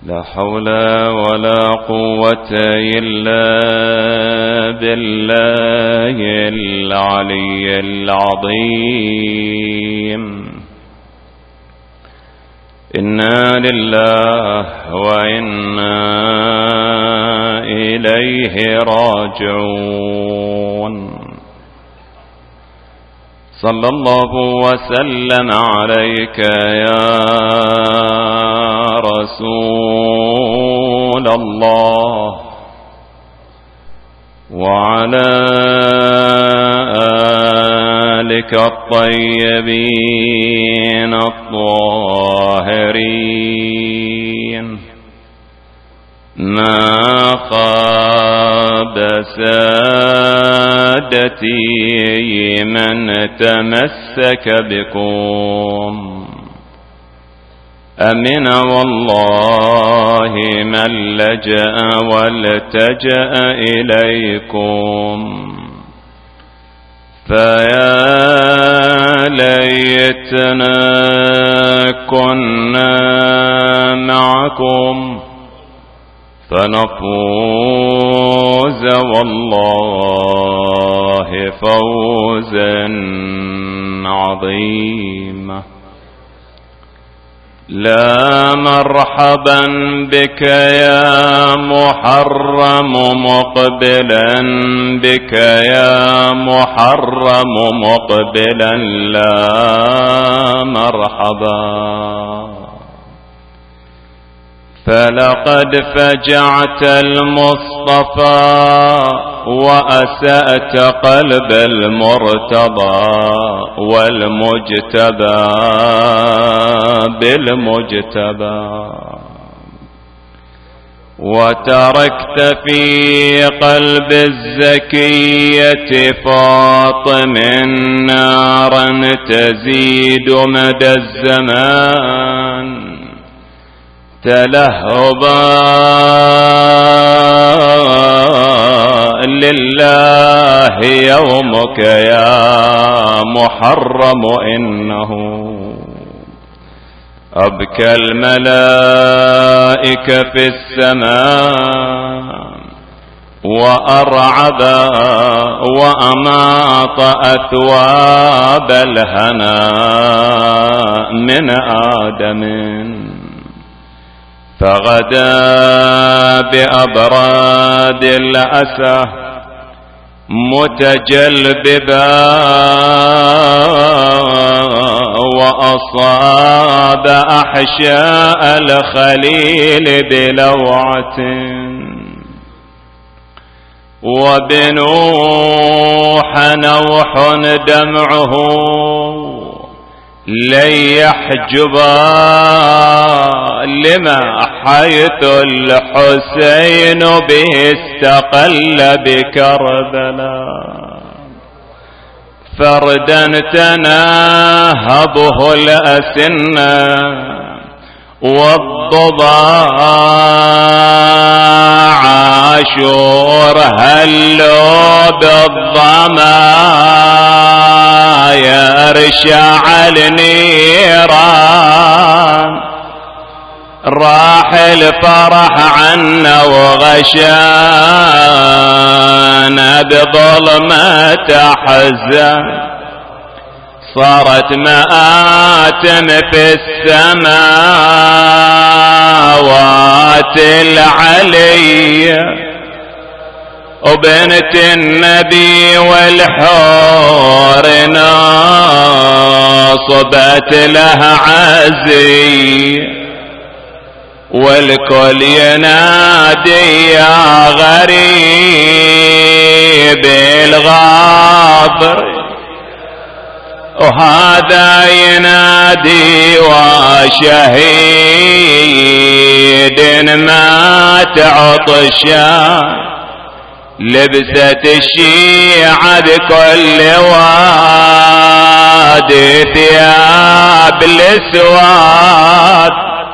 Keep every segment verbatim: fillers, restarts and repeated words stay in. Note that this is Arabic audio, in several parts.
لا حول ولا قوة إلا بالله العلي العظيم. إنا لله وإنا إليه راجعون. صلى الله وسلم عليك يا رسول الله وعلى آلك الطيبين الطاهرين. ما خاب سادتي من تمسك بكم، أمن والله من لجأ والتجأ إليكم. فيا ليتنا كنا معكم فنفوز والله فوزا عظيما. لا مرحبا بك يا محرم مقبلا، بك يا محرم مقبلا، لا مرحبا. فلقد فجعت المصطفى وأسأت قلب المرتضى والمجتبى بالمجتبى، وتركت في قلب الزكية فاطم نارا تزيد مدى الزمان تلهبا لله يومك يا محرم. إنه أبكى الملائكة في السماء وأرعب وأماط أثواب الهناء من آدم، فغدا بأبراد الأسى متجلببا وأصاب أحشاء الخليل بلوعة، وبنوح نوح دمعه لن يحجبا لما حيث الحسين به استقل بكربلاء. فردا تناهبه الأسنة والضباع عاشور هلوا بالظما يرشع النيران. راح الفرح عنا وغشانا بظلمة حزن، صارت مآتم في السماوات العلية، وبنت النبي والحور ناصبت لها عزي، والكل ينادي يا غريب الغابر، وهذا ينادي وشهيد مات عطشان. لبست الشيعة بكل وادي ثياب الاسواد،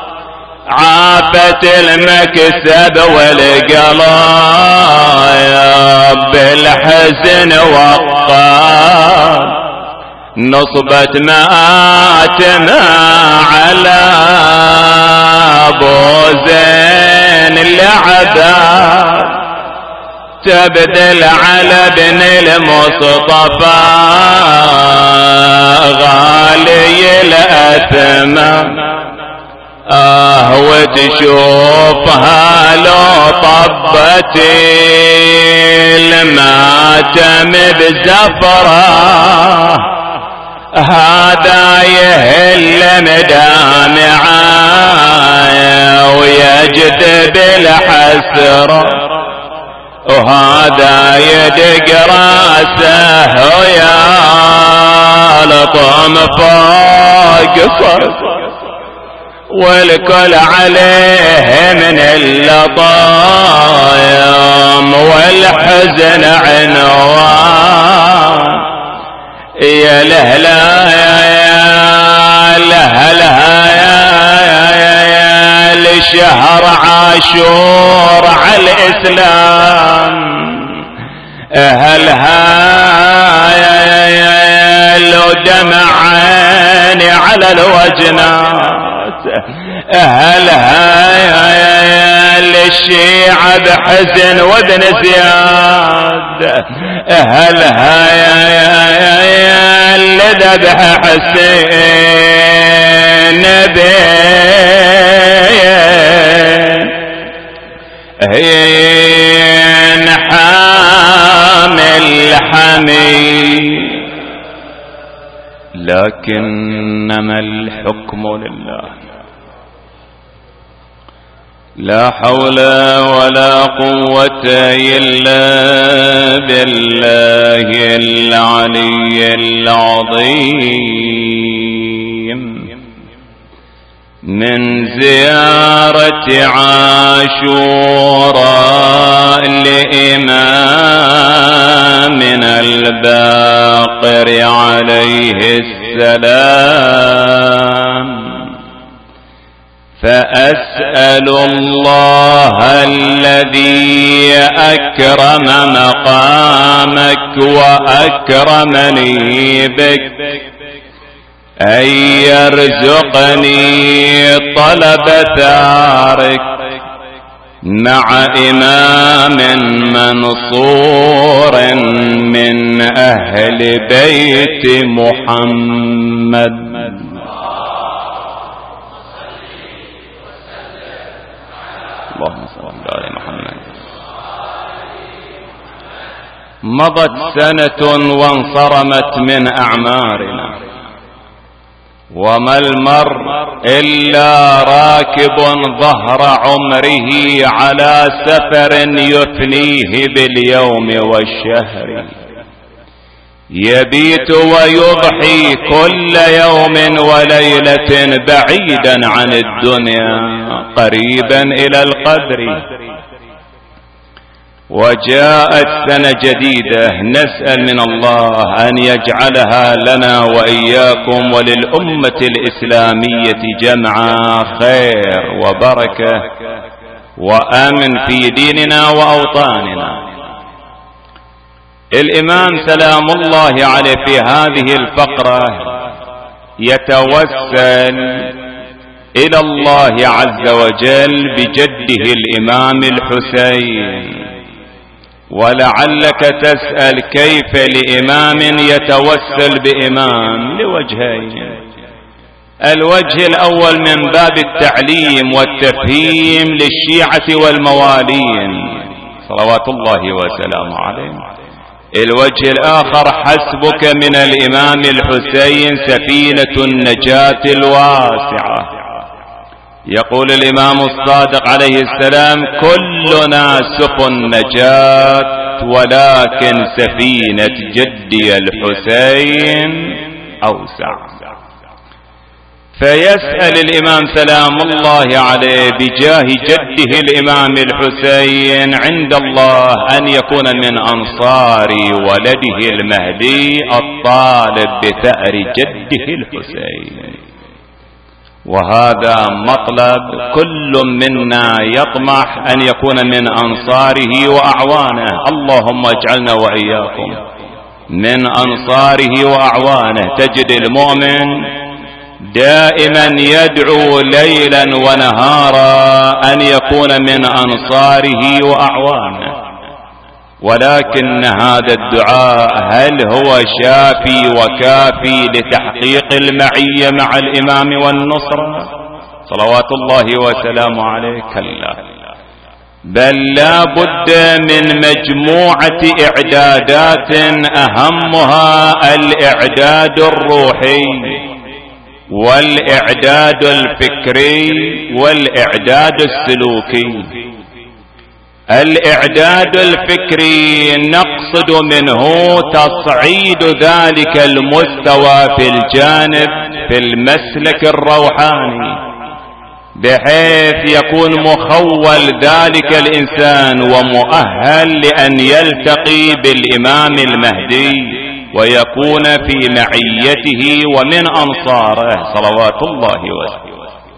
عافت المكسب والقلايا بالحزن وقال. نصبت مآتنا على ابو زين العذاب تبدل على ابن المصطفى غالي الأثمان. آه وتشوفها لو طبت الماتم بزفرة هذا يهل مدامعا ويجد بالحسرة وهذا يدق راسه ويا لطم فوق فرس والكل عليه من اللطايم والحزن عنوان. يا لهلا يا لهلا يا لشهر عاشور على الإسلام هلها يا لو دمع عيني على الوجنات هلها للشيعة بحزن وابن زياد هلها لذبح حسين بين حامل حميد. لكنما الحكم لله لا حول ولا قوة إلا بالله العلي العظيم. من زيارة عاشوراء لإمامنا الباقر عليه السلام فأسأل الله الذي أكرم مقامك وأكرمني بك أن يرزقني طلب ثارك مع إمام منصور من أهل بيت محمد. اللهم صل على محمد. مضت سنة وانصرمت من أعمارنا وما المر إلا راكب ظهر عمره على سفر يفنيه باليوم والشهر يبيت ويضحي كل يوم وليلة بعيدا عن الدنيا قريبا إلى القدر. وجاءت سنة جديدة نسأل من الله أن يجعلها لنا وإياكم وللأمة الإسلامية جمعا خير وبركة وأمن في ديننا وأوطاننا. الإمام سلام الله عليه في هذه الفقرة يتوسل إلى الله عز وجل بجده الإمام الحسين. ولعلك تسأل كيف لإمام يتوسل بإمام؟ لوجهين. الوجه الأول من باب التعليم والتفهيم للشيعة والموالين صلوات الله وسلامه عليه. الوجه الآخر حسبك من الإمام الحسين سفينة النجاة الواسعة. يقول الإمام الصادق عليه السلام كلنا سفن نجاة ولكن سفينة جدي الحسين أوسع. فيسأل الإمام سلام الله عليه بجاه جده الإمام الحسين عند الله أن يكون من أنصار ولده المهدي الطالب بثأر جده الحسين. وهذا مطلب كل منا يطمح أن يكون من أنصاره وأعوانه. اللهم اجعلنا وإياكم من أنصاره وأعوانه. تجد المؤمن دائما يدعو ليلا ونهارا أن يكون من أنصاره وأعوانه، ولكن هذا الدعاء هل هو شافي وكافي لتحقيق المعية مع الإمام والنصرة صلوات الله وسلامه عليه؟ كلا، بل لا بد من مجموعة إعدادات أهمها الإعداد الروحي والإعداد الفكري والإعداد السلوكي. الإعداد الفكري نقصد منه تصعيد ذلك المستوى في الجانب في المسلك الروحاني، بحيث يكون مخول ذلك الإنسان ومؤهل لأن يلتقي بالإمام المهدي ويكون في معيته ومن أنصاره صلوات الله وسلامه.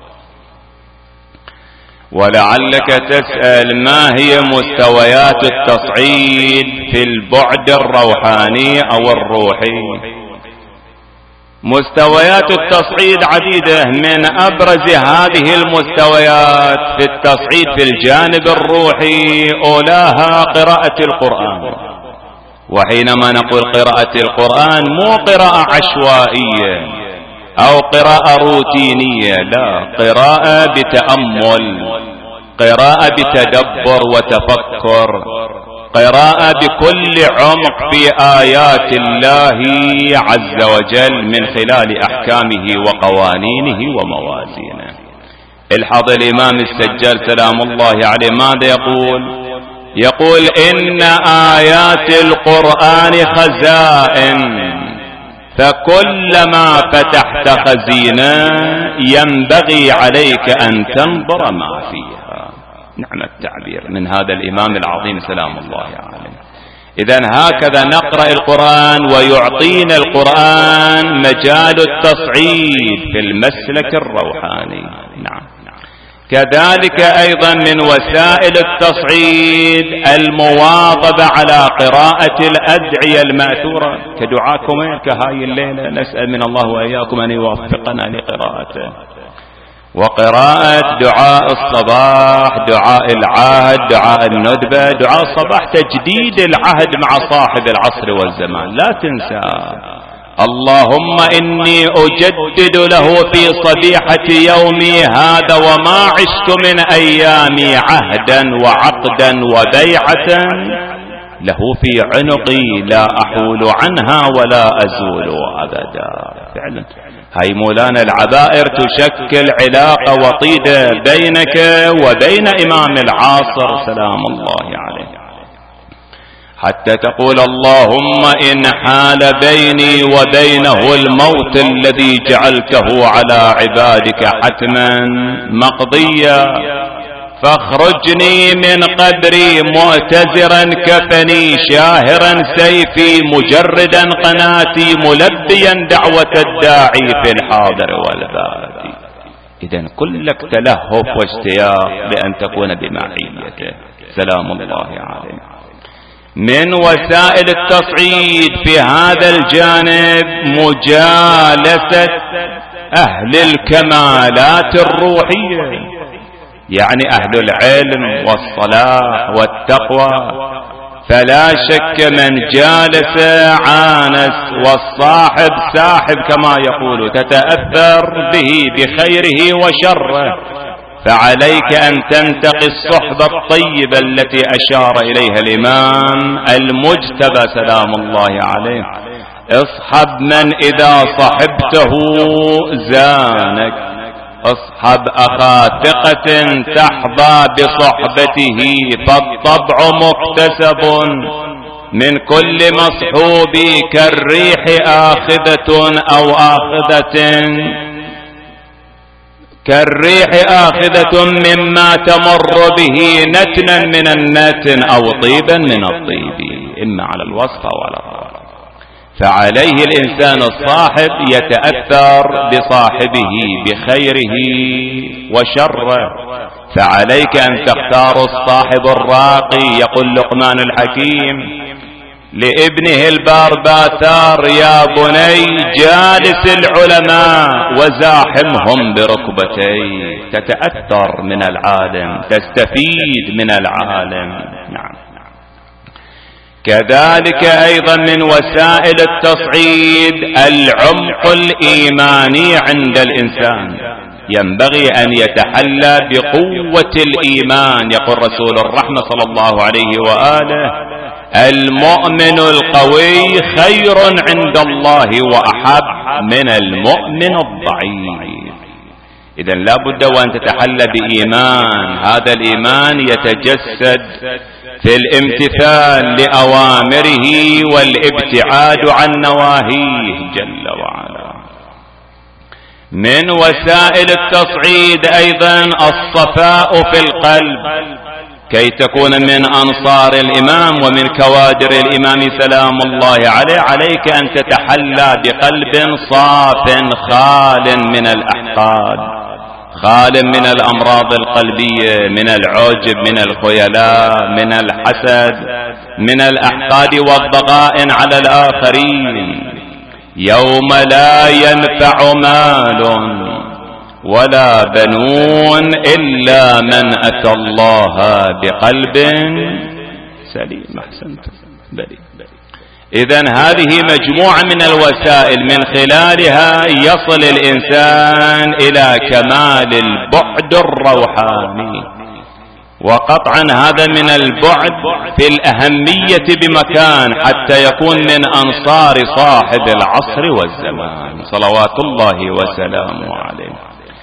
ولعلك تسأل ما هي مستويات التصعيد في البعد الروحاني أو الروحي؟ مستويات التصعيد عديدة، من أبرز هذه المستويات في التصعيد في الجانب الروحي أولاها قراءة القرآن. وحينما نقول قراءة القرآن مو قراءة عشوائية أو قراءة روتينية، لا، قراءة بتأمل، قراءة بتدبر وتفكر، قراءة بكل عمق في آيات الله عز وجل من خلال أحكامه وقوانينه وموازينه. الحظ الإمام السجال سلام الله عليه ماذا يقول؟ يقول إن آيات القرآن خزائن، فكلما فتحت خزينة ينبغي عليك أن تنظر ما فيها. نعم التعبير من هذا الإمام العظيم سلام الله عليه. إذن هكذا نقرأ القرآن ويعطينا القرآن مجال التصعيد في المسلك الروحاني. نعم. كذلك أيضا من وسائل التصعيد المواظبة على قراءة الأدعية المأثورة كدعاكم كهاي الليلة، نسأل من الله وإياكم أن يوفقنا لقراءته. وقراءة دعاء الصباح، دعاء العهد، دعاء الندبة. دعاء الصباح تجديد العهد مع صاحب العصر والزمان، لا تنسى اللهم إني أجدد له في صبيحة يومي هذا وما عشت من أيامي عهدا وعقدا وبيعة له في عنقي لا أحول عنها ولا أزول أبدا. فعلا هاي مولانا العبائر تشكل علاقة وطيدة بينك وبين إمام العاصر سلام الله عليه، حتى تقول اللهم إن حال بيني وبينه الموت الذي جعلته على عبادك حتما مقضيا فاخرجني من قبري معتذرا كفني شاهرا سيفي مجردا قناتي ملبيا دعوة الداعي في الحاضر والبادي. إذن كلك تلهف واشتياق لأن تكون بمعيته سلام الله عليه. من وسائل التصعيد في هذا الجانب مجالسة أهل الكمالات الروحية، يعني أهل العلم والصلاح والتقوى. فلا شك من جالس عانس، والصاحب ساحب كما يقول، تتأثر به بخيره وشره. فعليك أن تنتقي الصحبة الطيبة التي أشار إليها الإمام المجتبى سلام الله عليه. اصحب من إذا صحبته زانك، اصحب أخا ثقة تحظى بصحبته، فالطبع مكتسب من كل مصحوب كالريح آخذة أو آخذة كالريح آخذة مما تمر به نتنا من النتن أو طيبا من الطيب، إما على الوصف أو على الطرف. فعليه الإنسان الصاحب يتأثر بصاحبه بخيره وشره. فعليك أن تختار الصاحب الراقي. يقول لقمان الحكيم لابنه البارباثار: يا بني جالس العلماء وزاحمهم بركبتي، تتأثر من العالم، تستفيد من العالم. نعم. كذلك أيضا من وسائل التصعيد العمق الإيماني عند الإنسان، ينبغي أن يتحلى بقوة الإيمان. يقول رسول الرحمة صلى الله عليه وآله: المؤمن القوي خير عند الله وأحب من المؤمن الضعيف. إذن لا بد وأن تتحلى بإيمان، هذا الإيمان يتجسد في الامتثال لأوامره والابتعاد عن نواهيه جل وعلا. من وسائل التصعيد أيضا الصفاء في القلب، كي تكون من أنصار الإمام ومن كوادر الإمام سلام الله عليه. عليك أن تتحلى بقلب صاف خال من الأحقاد، خال من الأمراض القلبية، من العجب، من الخيلاء، من الحسد، من الأحقاد والضغائن على الآخرين. يوم لا ينفع مال ولا بنون إلا من أتى الله بقلب سليم. أحسنت. إذن هذه مجموعة من الوسائل من خلالها يصل الإنسان إلى كمال البعد الروحاني، وقطعا هذا من البعد في الأهمية بمكان، حتى يكون من أنصار صاحب العصر والزمان صلوات الله وسلامه عليه.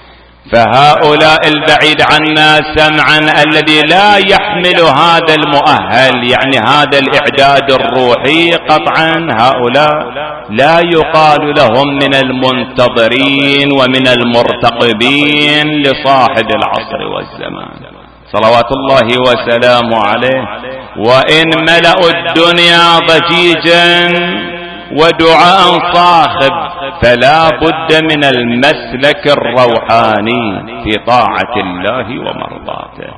فهؤلاء البعيد عنا سمعا الذي لا يحمل هذا المؤهل، يعني هذا الإعداد الروحي، قطعا هؤلاء لا يقال لهم من المنتظرين ومن المرتقبين لصاحب العصر والزمان صلوات الله وسلامه عليه. وإن ملأوا الدنيا ضجيجا ودعاء صاخب، فلا بد من المسلك الروحاني في طاعة الله ومرضاته.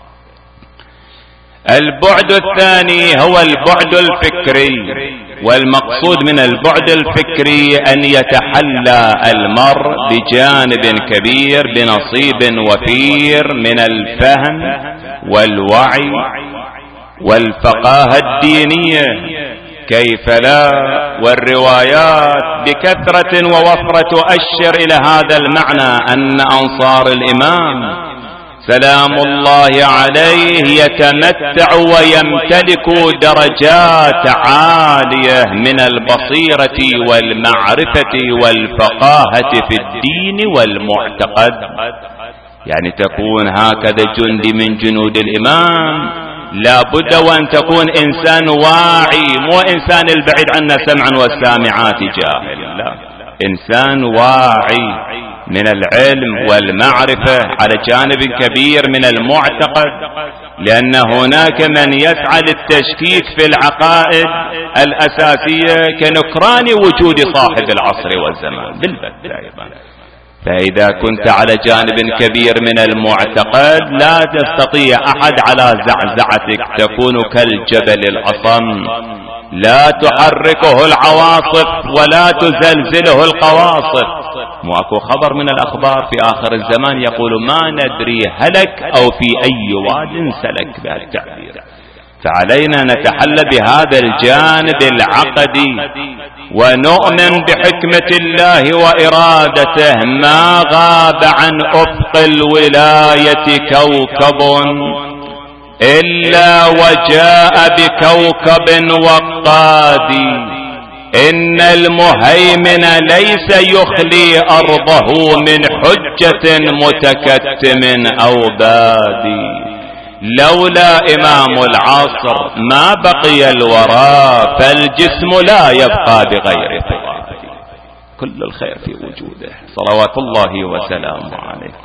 البعد الثاني هو البعد الفكري، والمقصود من البعد الفكري أن يتحلى المرء بجانب كبير بنصيب وفير من الفهم والوعي والفقاهة الدينية، كيف لا، والروايات بكثرة ووفرة تؤشر إلى هذا المعنى، أن أنصار الإمام سلام الله عليه يتمتع ويمتلك درجات عالية من البصيرة والمعرفة والفقاهة في الدين والمعتقد. يعني تكون هكذا جندي من جنود الإمام، لا بد وأن تكون إنسان واعي، مو إنسان البعيد عنا سمعا والسامعات جاهل، لا، إنسان واعي من العلم والمعرفة على جانب كبير من المعتقد، لأن هناك من يسعى للتشكيك في العقائد الأساسية كنكران وجود صاحب العصر والزمان بالبتة أيضا. فإذا كنت على جانب كبير من المعتقد لا تستطيع أحد على زعزعتك، تكون كالجبل الأصم لا تحركه العواصف ولا تزلزله القواصف. ماكو خبر من الأخبار في آخر الزمان يقول ما ندري هلك أو في أي واد سلك بهالتعبير. فعلينا نتحلى بهذا الجانب العقدي ونؤمن بحكمة الله وإرادته. ما غاب عن أفق الولاية كوكب إلا وجاء بكوكب وقاد. إن المهيمن ليس يخلي أرضه من حجة متكتم أو بادي. لولا إمام العصر ما بقي الورى، فالجسم لا يبقى بغير فضائل. كل الخير في وجوده صلوات الله وسلامه عليه.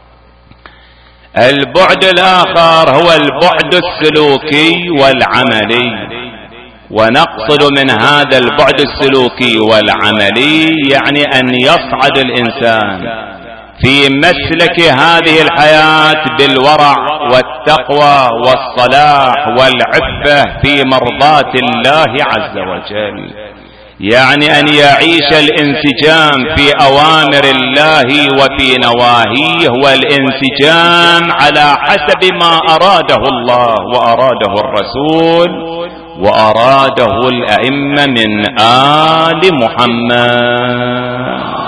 البعد الآخر هو البعد السلوكي والعملي، ونقصد من هذا البعد السلوكي والعملي يعني أن يصعد الإنسان في مسلك هذه الحياة بالورع والتقوى والصلاح والعفة في مرضاة الله عز وجل، يعني أن يعيش الانسجام في أوامر الله وفي نواهيه، والانسجام على حسب ما أراده الله وأراده الرسول وأراده الأئمة من آل محمد.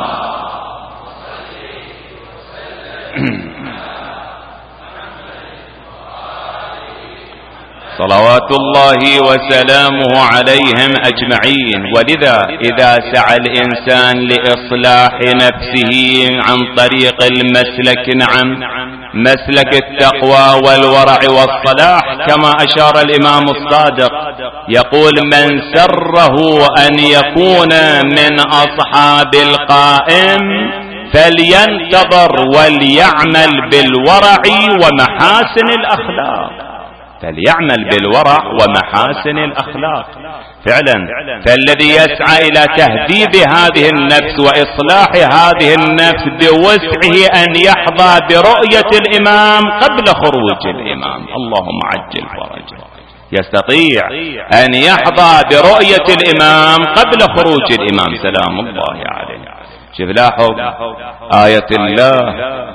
صلوات الله وسلامه عليهم أجمعين. ولذا إذا سعى الإنسان لإصلاح نفسه عن طريق المسلك، نعم، مسلك التقوى والورع والصلاح، كما أشار الإمام الصادق يقول: من سره أن يكون من أصحاب القائم فلينتظر وليعمل بالورع ومحاسن الأخلاق. فليعمل بالورع ومحاسن الأخلاق. فعلا، فالذي يسعى إلى تهذيب هذه النفس وإصلاح هذه النفس بوسعه أن يحظى برؤية الإمام قبل خروج الإمام، اللهم عجل فرجه، يستطيع أن يحظى برؤية الإمام قبل خروج الإمام سلام الله عليه. شوف لاحظ آية الله،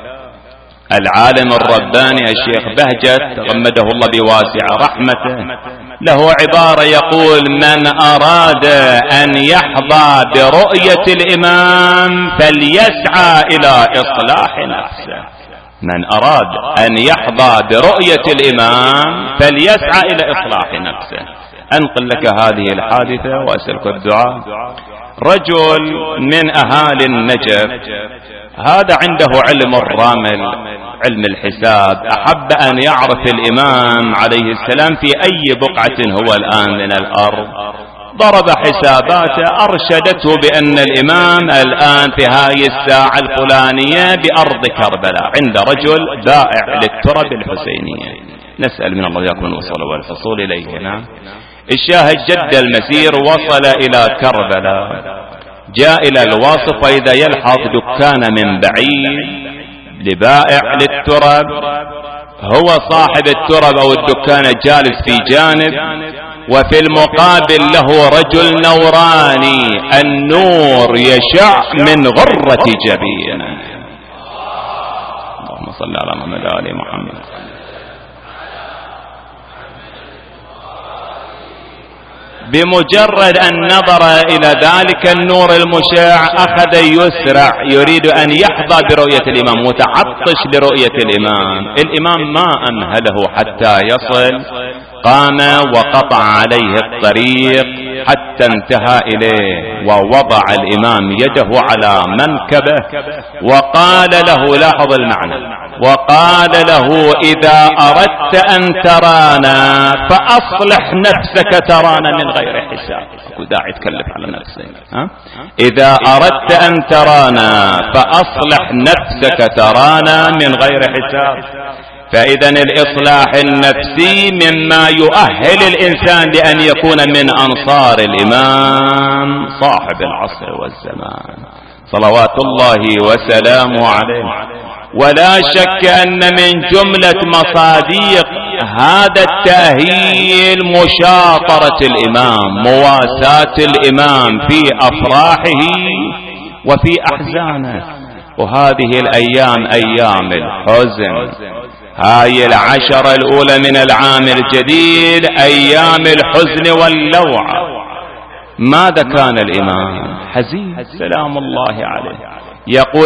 العالم الرباني الشيخ بهجت تغمده الله بواسع رحمته له عبارة يقول: من أراد أن يحظى برؤية الإمام فليسعى إلى إصلاح نفسه. من أراد أن يحظى برؤية الإمام فليسعى إلى إصلاح نفسه. أنقل لك هذه الحادثة وأسألك الدعاء. رجل من أهالي النجف، هذا عنده علم الرمل، علم الحساب، أحب أن يعرف الإمام عليه السلام في أي بقعة هو الآن من الأرض. ضرب حساباته، أرشدته بأن الإمام الآن في هاي الساعة الفلانية بأرض كربلاء عند رجل بائع للتراب الحسينية. نسأل من الله يكون الوصول والحصول إليه. نعم، الشاهد جد المسير وصل إلى كربلاء، جاء إلى الواصف وإذا يلحظ دكان من بعيد لبائع للتراب، هو صاحب التراب أو الدكان جالس في جانب، وفي المقابل له رجل نوراني، النور يشع من غرة جبينه. اللهم صل على محمد وآل محمد. بمجرد أن نظر إلى ذلك النور المشع أخذ يسرع يريد أن يحظى برؤية الإمام، متعطش لرؤية الإمام. الإمام ما أمهله حتى يصل، قام وقطع عليه الطريق حتى انتهى إليه، ووضع الإمام يده على منكبه وقال له، لاحظ المعنى، وقال له: إذا أردت أن ترانا فأصلح نفسك ترانا من غير حساب. داعي تكلف على نفسك. ها؟ إذا أردت أن ترانا فأصلح نفسك ترانا من غير حساب. فإذا الإصلاح النفسي مما يؤهل الإنسان لأن يكون من أنصار الإمام صاحب العصر والزمان صلوات الله وسلامه عليه. ولا شك أن من جملة مصادق هذا التأهيل مشاطرة الإمام، مواساة الإمام في أفراحه وفي أحزانه. وهذه الأيام أيام الحزن، هاي العشرة الأولى من العام الجديد أيام الحزن واللوعة. ماذا كان الإمام؟ حزين سلام الله عليه، يقول: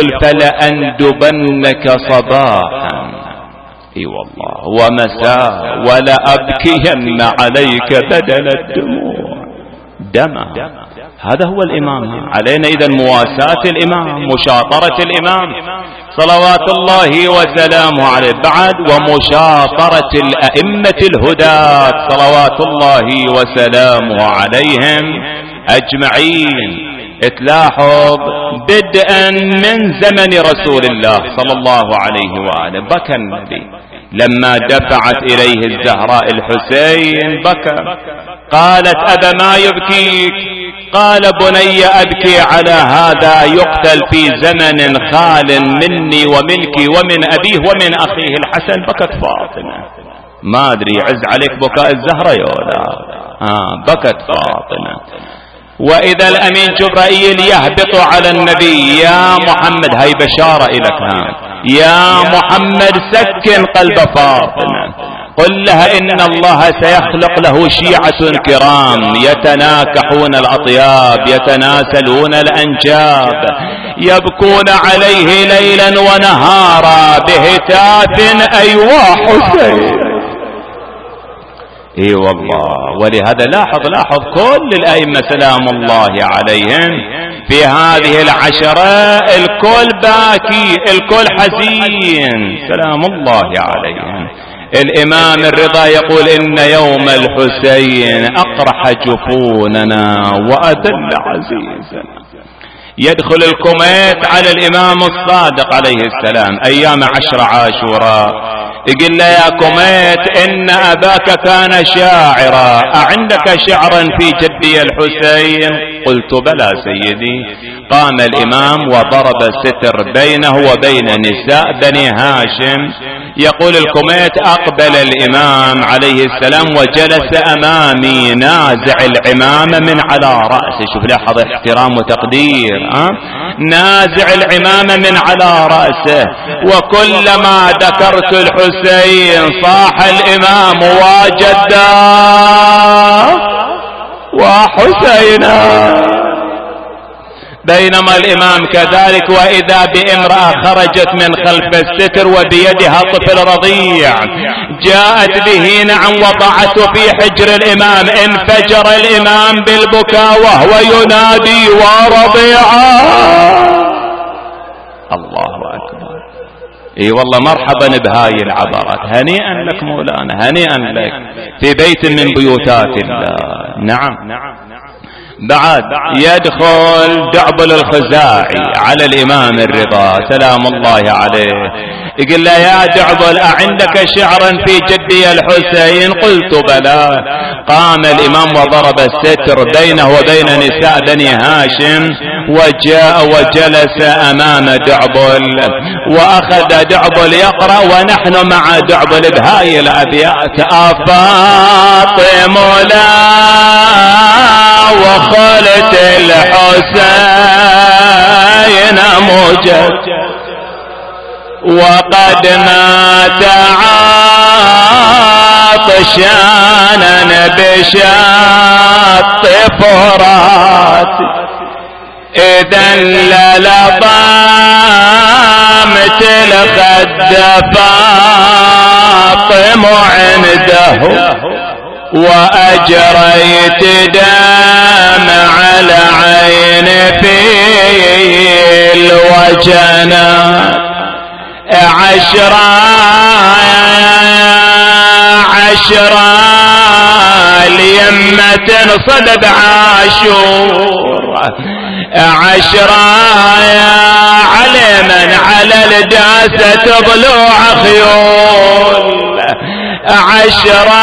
فلأندبنك صباحا اي والله ومساء ولأبكين عليك بدل الدموع دما. هذا هو الإمام. علينا إذن مواساة الإمام، مشاطرة الإمام صلوات الله وسلامه عليه، بعد ومشاطرة الأئمة الهداة صلوات الله وسلامه عليهم أجمعين. تلاحظ بدءا من زمن رسول الله صلى الله عليه وآله بكى النبي لما دفعت إليه الزهراء الحسين، بكى، قالت: أبا ما يبكيك؟ قال بني أبكي على هذا يقتل في زمن خال مني ومنك ومن أبيه ومن أخيه الحسن. بكت فاطمة، ما أدري يعز عليك بكاء الزهرة يولا. آه بكت فاطمة. وإذا الأمين جبرائيل يهبط على النبي: يا محمد، هاي بشارة إليك، ها يا محمد سكن قلب فاطمة، قل لها إن الله سيخلق له شيعة كرام يتناكحون الأطياب يتناسلون الأنجاب يبكون عليه ليلا ونهارا بهتاف: أيوا حسين. اي والله. ولهذا لاحظ لاحظ كل الأئمة سلام الله عليهم في هذه العشرة الكل باكي الكل حزين سلام الله عليهم. الإمام الرضا يقول: إن يوم الحسين أقرح جفوننا وأذل عزيزنا. يدخل الكوميت على الإمام الصادق عليه السلام أيام عشر عاشوراء، يقول له: يا كوميت إن أباك كان شاعرا، أعندك شعرا في جدي الحسين؟ قلت: بلى سيدي. قام الإمام وضرب الستر بينه وبين نساء بني هاشم. يقول الكوميت: أقبل الإمام عليه السلام وجلس أمامي نازع العمامة من على رأسه. شوف لاحظ احترام وتقدير، أه؟ نازع العمامة من على رأسه. وكلما ذكرت الحسين صاح الإمام: وجدا وحسينا. بينما الإمام كذلك، وإذا بامرأة خرجت من خلف الستر وبيدها طفل رضيع، جاءت به نعم وضعته في حجر الإمام. انفجر الإمام بالبكاء وهو ينادي: ورضيعا. الله أكبر. اي والله مرحبا بهاي العبارات. هنيئا لك مولانا، هنيئا لك في بيت من بيوتات الله. نعم. بعد يدخل دعبل الخزاعي على الإمام الرضا سلام الله عليه، يقول له: يا دعبل أعندك شعرا في جدي الحسين؟ قلت: بلى. قام الإمام وضرب الستر بينه وبين نساء بني هاشم وجاء وجلس أمام دعبل، وأخذ دعبل يقرأ ونحن مع دعبل بهاي الأبيات: أفاطم لا وخلت الحسين موجد وقد مات عطشانا بشط فرات، إذا للضامت الخد فاطم عنده وأجريت دمع العين في الوجنات. عشرة عشرة ليمة صدد عاشور، عشرة على من على الجاسة ضلوع خيول، عشرة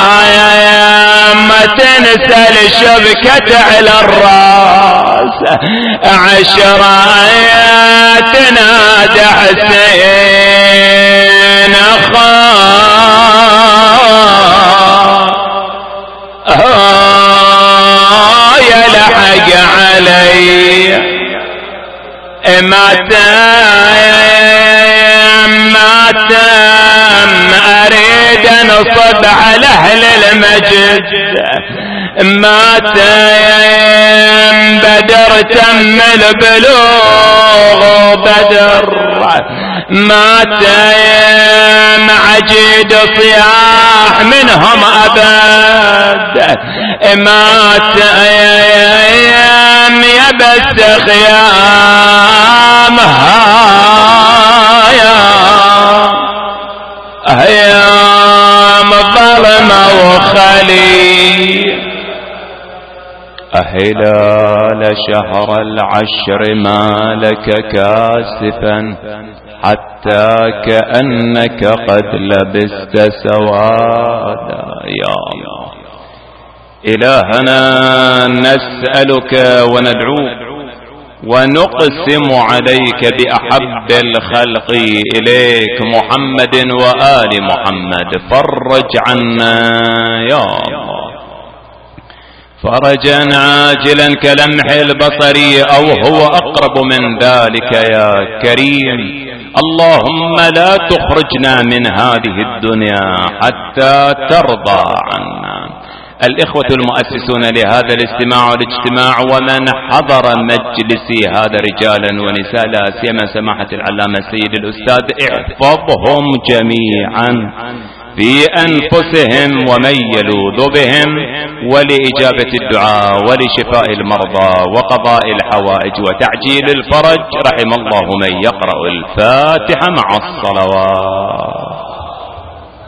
ما تنسى الشبكة على الراس، عشرة تنادى حسين آه يا لحق علي ما تم ما تم أريد نصب على أهل المجد، ما تم بدر تم البلوغ بدر، ما تم عجيد صياح منهم أبد، ما تم يبس خيامها أيام ظلمة وخلي. أهلال شهر العشر ما لك كاسفا حتى كأنك قد لبست سوادا. يا الله إلهنا نسألك وندعوك ونقسم عليك بأحب الخلق إليك محمد وآل محمد، فرج عنا يا الله فرجا عاجلا كلمح البصر أو هو أقرب من ذلك يا كريم. اللهم لا تخرجنا من هذه الدنيا حتى ترضى عنا. الإخوة المؤسسون لهذا الاستماع والاجتماع ومن حضر مجلسي هذا رجالا ونساء، لا سيما سماحة العلامة السيد الأستاذ، احفظهم جميعا في أنفسهم ومن يلوذ بهم، ولإجابة الدعاء ولشفاء المرضى وقضاء الحوائج وتعجيل الفرج. رحم الله من يقرأ الفاتحة مع الصلوات.